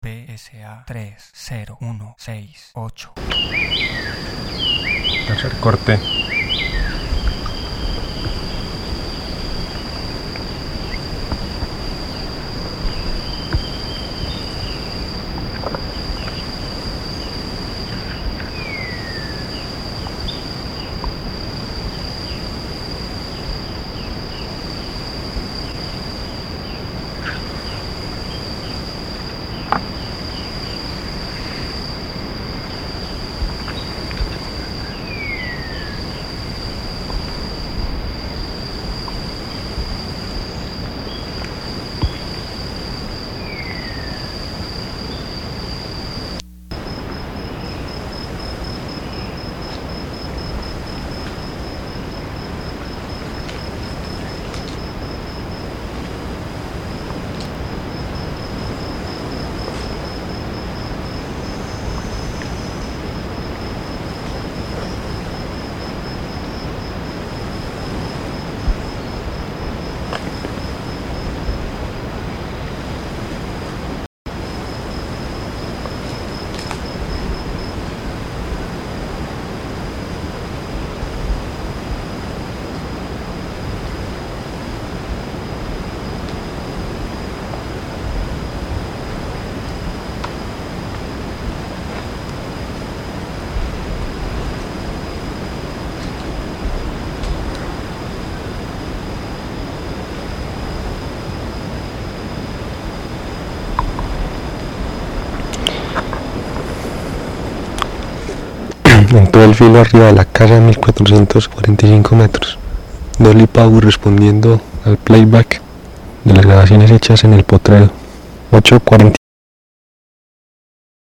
PSA 30168. Tercer corte. En todo el filo arriba de la casa, 1445 metros. Dolly Pau respondiendo al playback de las grabaciones hechas en el potrero. 8:40.